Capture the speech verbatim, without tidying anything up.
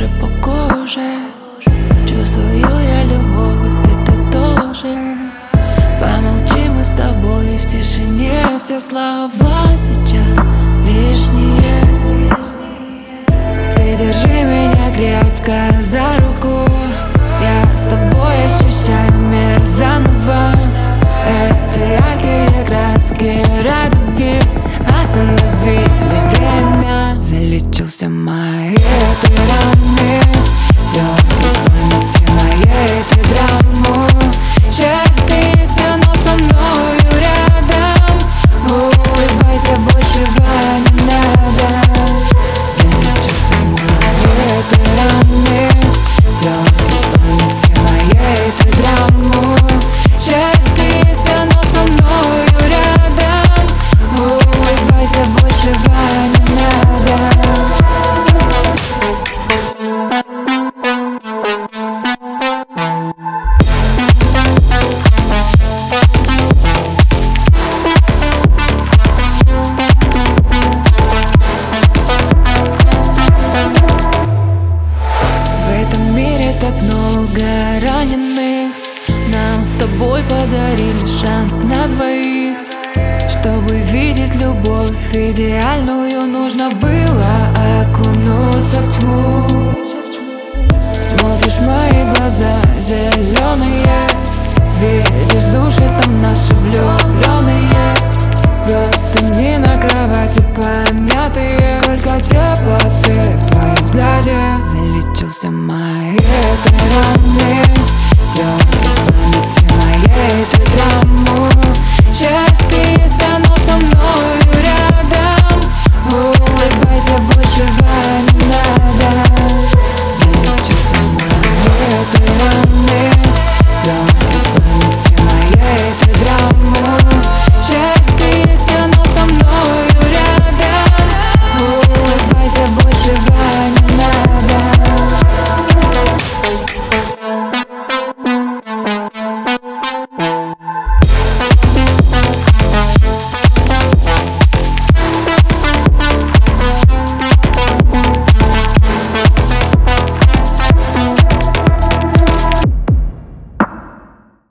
кожа по коже. Чувствую я любовь, и ты тоже. Помолчи мы с тобой в тишине. Все слова сейчас лишние. Ты держи меня крепко за руку. Я с тобой ощущаю мир заново. Эти яркие краски радуги остановили время. Залечил все мои эти раны. Сделал из памяти моей этой драму. Счастье есть, оно со мною рядом. Улыбайся, большего не надо. Залечил все мои эти раны. Сделал из памяти моей этой драму. Счастье есть, оно со мною рядом. Улыбайся, большего не надо. Так много раненых. Нам с тобой подарили шанс на двоих. Чтобы видеть любовь идеальную, нужно было окунуться в тьму. Смотришь в мои глаза зеленые, видишь души там наши влюбленные.